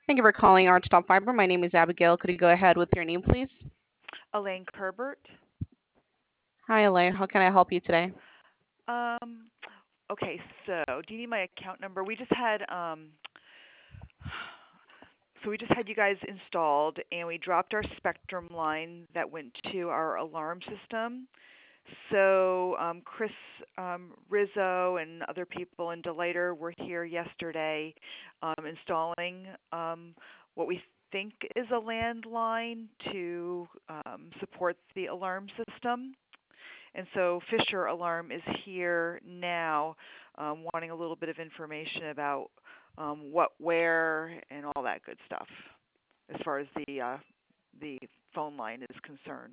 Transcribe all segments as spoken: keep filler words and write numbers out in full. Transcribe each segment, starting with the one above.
Thank you for calling Archtop Fiber. My name is Abigail. Could you go ahead with your name, please? Elaine Herbert. Hi, Elaine. How can I help you today? Um, okay, so do you need my account number? We just had um, so we just had you guys installed, and we dropped our Spectrum line that went to our alarm system. So um, Chris um, Rizzo and other people in Delighter were here yesterday um, installing um, what we think is a landline to um, support the alarm system. And so Fisher Alarm is here now, um, wanting a little bit of information about um, what, where, and all that good stuff, as far as the uh, the phone line is concerned.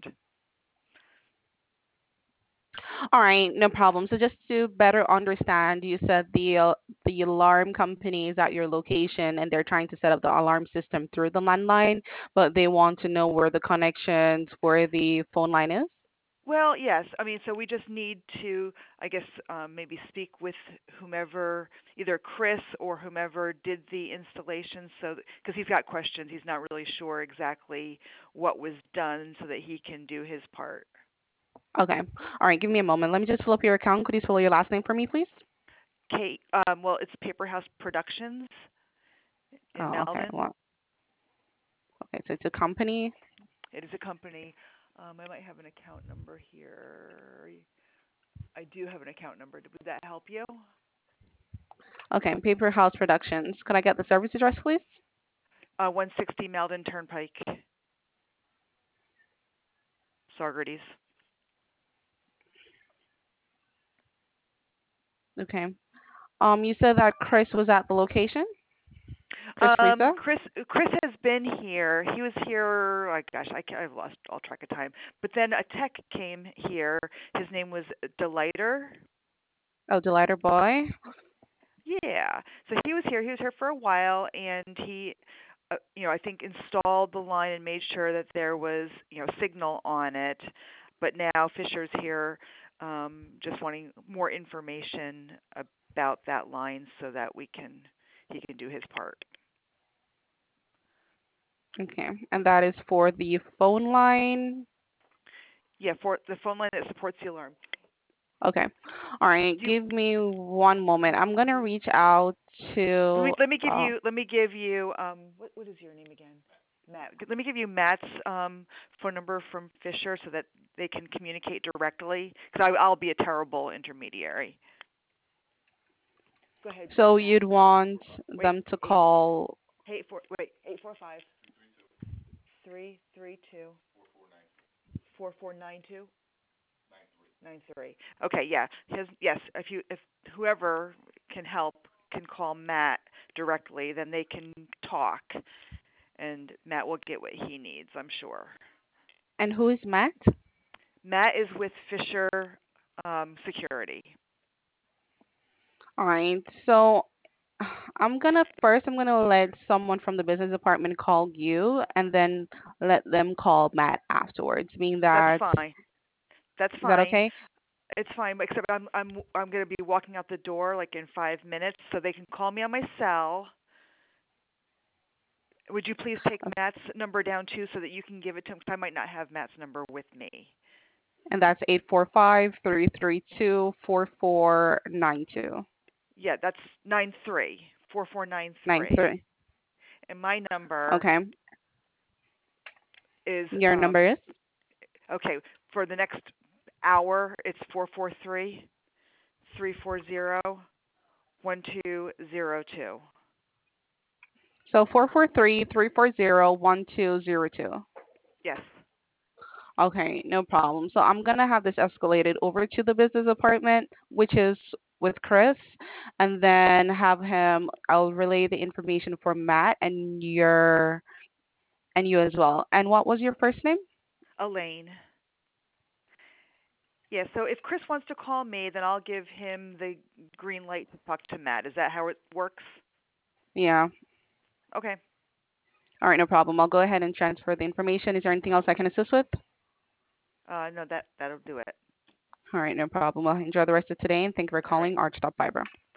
All right, no problem. So just to better understand, you said the uh, the alarm company is at your location and they're trying to set up the alarm system through the landline, but they want to know where the connections, where the phone line is? Well, yes. I mean, so we just need to, I guess, um, maybe speak with whomever, either Chris or whomever did the installation, so because he's got questions, he's not really sure exactly what was done, so that he can do his part. Okay. All right, give me a moment. Let me just pull up your account. Could you spell your last name for me, please? Kate, um, well, it's Paper House Productions in Oh, okay. Malden. Well, okay, so it's a company. It is a company. Um, I might have an account number here. I do have an account number. Would that help you? Okay, Paper House Productions. Can I get the service address, please? Uh, one sixty Malden Turnpike, Saugerties. Okay. Um, you said that Chris was at the location? Chris Um, Reza? Chris, Chris has been here. He was here. Oh gosh, I, I've lost all track of time. But then a tech came here. His name was Delighter. Oh, Delighter Boy. Yeah. So he was here. He was here for a while, and he, uh, you know, I think installed the line and made sure that there was, you know, signal on it. But now Fisher's here, um, just wanting more information about that line so that we can he can do his part. Okay. And that is for the phone line. Yeah, for the phone line that supports the alarm. Okay. All right. Do you, Give me one moment. I'm gonna reach out let me to. let me give Uh, you let me give you um what what is your name again? Matt. Let me give you Matt's um phone number from Fisher so that they can communicate directly because I'll be a terrible intermediary. Go ahead, so Matt. you'd want Wait, them to eight call. eight four wait eight four five three three two four four nine two nine three. Okay, yeah. His yes. If you if whoever can help can call Matt directly, then they can talk, and Matt will get what he needs. I'm sure. And who is Matt? Matt is with Fisher um, Security. All right. So I'm gonna first. I'm gonna let someone from the business department call you, and then let them call Matt afterwards. Being That's that, fine. That's is that fine. okay? It's fine. Except I'm I'm I'm going to be walking out the door like in five minutes, so they can call me on my cell. Would you please take Matt's number down too, so that you can give it to him? Because I might not have Matt's number with me. And that's eight four five three three two four four nine two Yeah, that's nine three four four nine nine three, three. and my number Okay. is Your um number is? okay for the next hour. It's four four three three four zero one two zero two. So four four three three four zero one two zero two. Yes. Okay, no problem. So I'm gonna have this escalated over to the business department, which is with Chris, and then have him. I'll relay the information for Matt and your and you as well. And what was your first name? Elaine. Yeah, so if Chris wants to call me, then I'll give him the green light to talk to Matt. Is that how it works? Yeah. Okay. All right, no problem. I'll go ahead and transfer the information. Is there anything else I can assist with? Uh no, that that'll do it. All right, no problem. Well, enjoy the rest of today, and thank you for All right. calling Archtop Fiber.